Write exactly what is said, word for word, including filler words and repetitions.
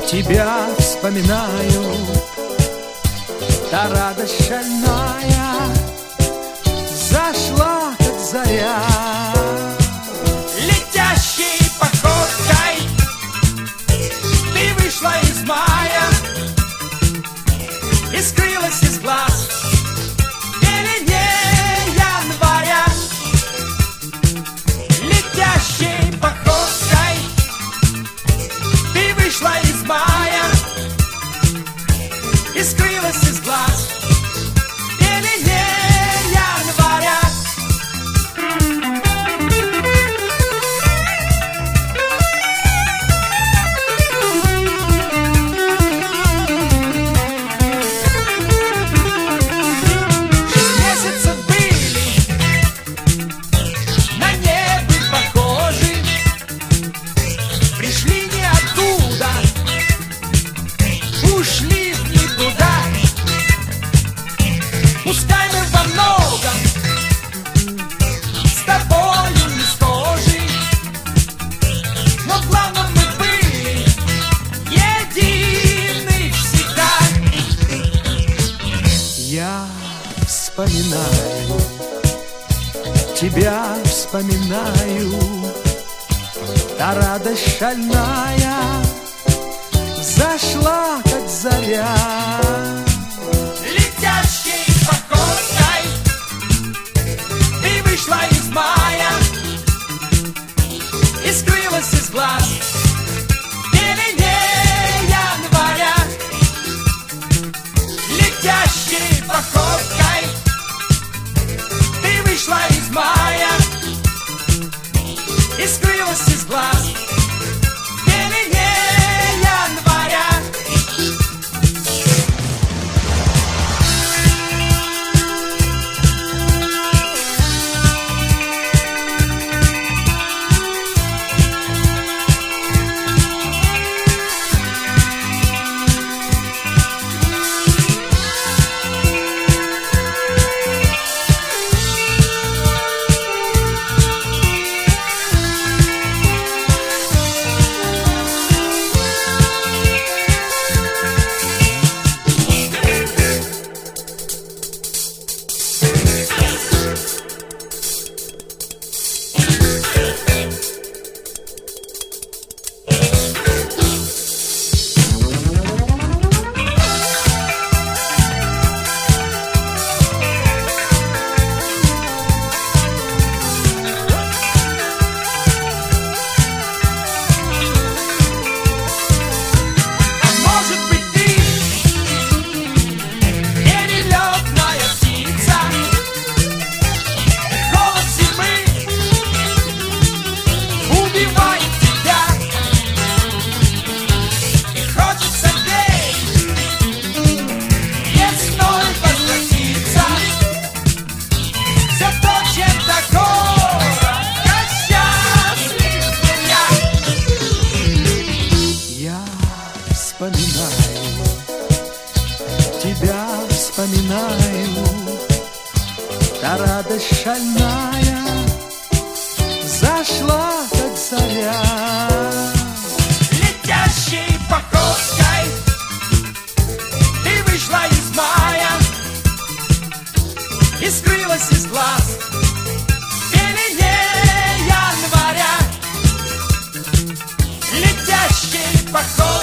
тебя вспоминаю, та радость шальная зашла, как заря. Летящей походкой ты вышла из мая и скрылась из глаз в пелене января. Летящей походкой ты вышла из мая и скрылась из глаз в пелене января. Ушли в никуда. Пускай мы во многом с тобою не схожи, но в главном мы были едины всегда. Я вспоминаю, тебя вспоминаю, та радость шальная зашла, как заря. Летящей походкой ты вышла из мая и скрылась из глаз в пелене января. Летящей походкой ты вышла из мая и скрылась из глаз в пелене января. Вспоминаю, тебя вспоминаю, та радость шальная зашла, как заря. Летящей походкой ты вышла из мая и скрылась из глаз в пелене января. Летящей походкой